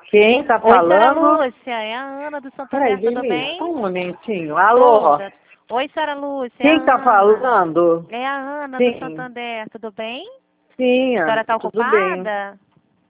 Quem tá Oi, senhora falando? Lúcia, é a Ana do Peraí, Santander, tudo Denise, bem? só um momentinho. Alô? Toda. Oi, senhora Lúcia, é a Quem tá Ana. falando? É a Ana do Sim, Santander, tudo bem? sim, A senhora Ana, está tudo bem. ocupada?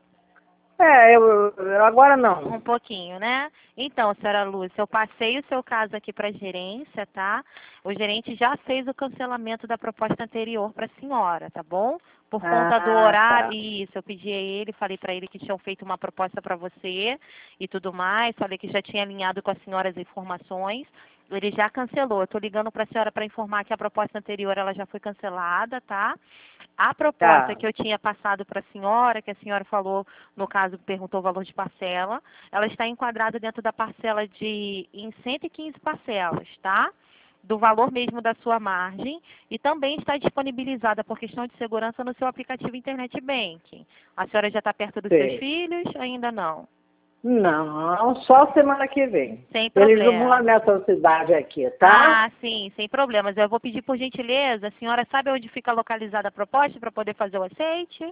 Eu agora Um não. pouquinho, né? Então, senhora Lúcia, eu passei o seu caso aqui para a gerência, tá? O gerente já fez o cancelamento da proposta anterior para a senhora, tá bom? Por conta do Ah, horário, tá. isso, eu pedi a ele, falei para ele que tinham feito uma proposta para você e tudo mais, falei que já tinha alinhado com a senhora as informações. Ele já cancelou. Eu estou ligando para a senhora para informar que a proposta anterior ela já foi cancelada, tá? A proposta Tá. que eu tinha passado para a senhora, que a senhora falou, no caso, perguntou o valor de parcela, ela está enquadrada dentro da parcela em 115 parcelas, tá? Do valor mesmo da sua margem e também está disponibilizada por questão de segurança no seu aplicativo Internet Banking. A senhora já está perto dos seus Sei. filhos? Ainda não. Não, só semana que vem. Sem Eles não vão lá problema. nessa cidade aqui, tá? Ah, sim, sem problemas. Eu vou pedir por gentileza, a senhora sabe onde fica localizada a proposta para poder fazer o aceite?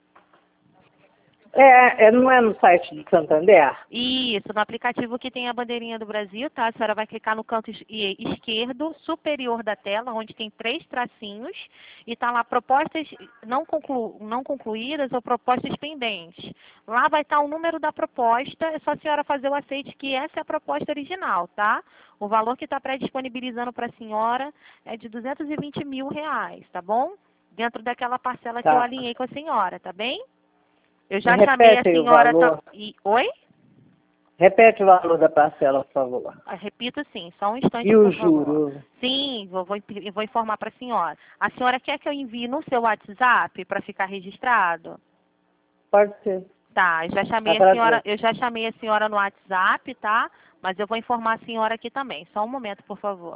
Não é no site do Santander? Isso, no aplicativo que tem a bandeirinha do Brasil, tá? A senhora vai clicar no canto esquerdo superior da tela, onde tem 3 tracinhos, e tá lá propostas não concluídas ou propostas pendentes. Lá vai estar o número da proposta, é só a senhora fazer o aceite que essa é a proposta original, tá? O valor que está pré-disponibilizando para a senhora é de R$ 220 mil, tá bom? Dentro daquela parcela que eu Tá. alinhei com a senhora, tá bem? Eu Me já chamei a repete aí o senhora... valor. Oi? Repete o valor da parcela, por favor. Repito sim, só um instante, E o por favor. juro? Sim, vou informar para a senhora. A senhora quer que eu envie no seu WhatsApp para ficar registrado? Pode ser. Tá, Agradeço. eu já chamei a senhora no WhatsApp, tá? Mas eu vou informar a senhora aqui também. Só um momento, por favor.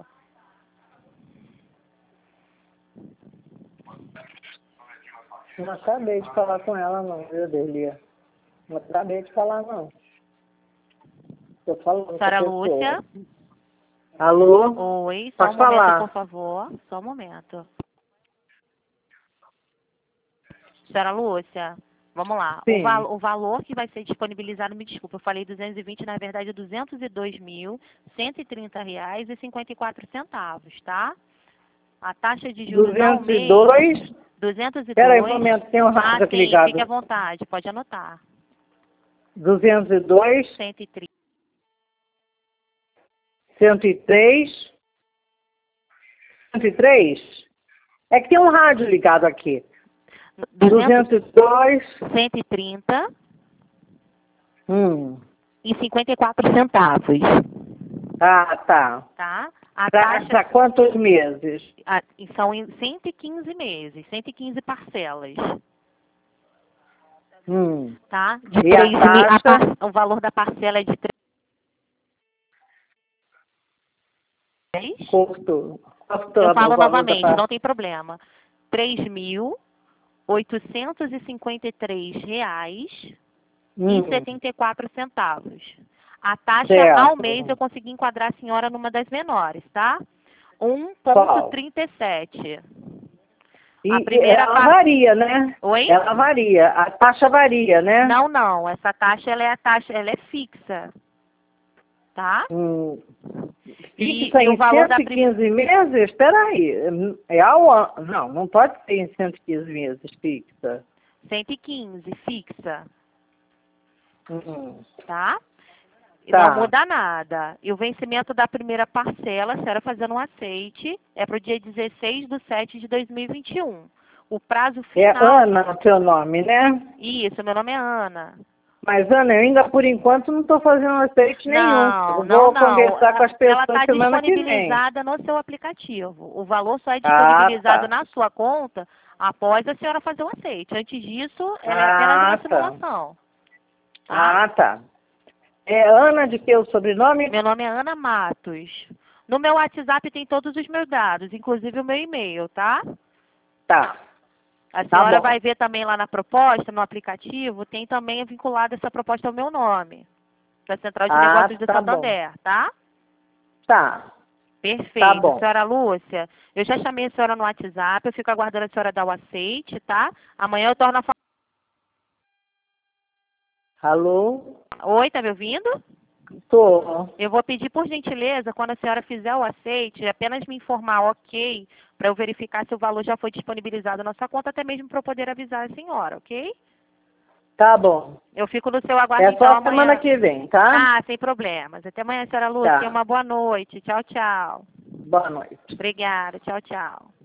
Não acabei de falar com ela não, viu, Delia? Não acabei de falar não. Estou falando com a Senhora pessoa. Lúcia? Alô? Oi, só um Pode momento, por falar. favor. Só um momento. Senhora Lúcia, vamos lá. Sim. O valor que vai ser disponibilizado, me desculpa, eu falei 220, na verdade é R$ 202.130,54, tá? A taxa de juros ao mês, 202. Espera aí um 202. momento, tem um Ah, rádio aqui sim, fique à ligado. vontade, pode anotar. 202, 130, 103. 103? É que tem um rádio ligado aqui. 202. 130 Hum. e 54 centavos, Ah, tá. tá? A Para taxa quantos meses? são em 115 meses, 115 parcelas. Hum. Tá? De E a 3 mil, taxa? o valor da parcela é de 3. Cortou Eu o falo valor da novamente, taxa. não tem problema. R$ 3.853,74. A taxa ao mês eu Certo. consegui enquadrar a senhora numa das menores, tá? Qual? 1,37. A E primeira ela parte. varia, né? Oi? Ela varia. A taxa varia, né? Não, não. Essa taxa ela é fixa, tá? Hum. Fixa E o em valor da 115 meses? Espera aí. É ao ano. Não, não pode ser em 115 meses fixa. 115 fixa, Hum. tá? E não Tá. muda nada. E o vencimento da primeira parcela, a senhora fazendo um aceite, é para o dia 16/7/2021. O prazo É final. Ana o seu nome, né? Isso, meu nome é Ana. Mas, Ana, eu ainda por enquanto não estou fazendo aceite nenhum. Não, Eu não, vou não. conversar com as Ela pessoas está semana que vem. disponibilizada no seu aplicativo. O valor só é Ah, disponibilizado tá. na sua conta após a senhora fazer o aceite. Antes disso, ela é apenas uma Ah, tá. simulação, tá? Ah, tá. É Ana de que o sobrenome? Meu nome é Ana Matos. No meu WhatsApp tem todos os meus dados, inclusive o meu e-mail, tá? Tá. A Tá senhora bom. vai ver também lá na proposta, no aplicativo, tem também vinculada essa proposta ao meu nome, da Central de Ah, Negócios do tá bom. Santander, tá? Tá. Tá Perfeito. bom. Senhora Lúcia, eu já chamei a senhora no WhatsApp, eu fico aguardando a senhora dar o aceite, tá? Amanhã eu torno a falar. Alô? Oi, tá me ouvindo? Tô. Eu vou pedir, por gentileza, quando a senhora fizer o aceite, apenas me informar ok, para eu verificar se o valor já foi disponibilizado na sua conta, até mesmo para eu poder avisar a senhora, ok? Tá bom. Eu fico no seu aguardo, É então, só semana amanhã. que vem, tá? Ah, sem problemas. Até amanhã, senhora Lúcia. Tá. Uma boa noite. Tchau, tchau. Boa noite. Obrigada. Tchau, tchau.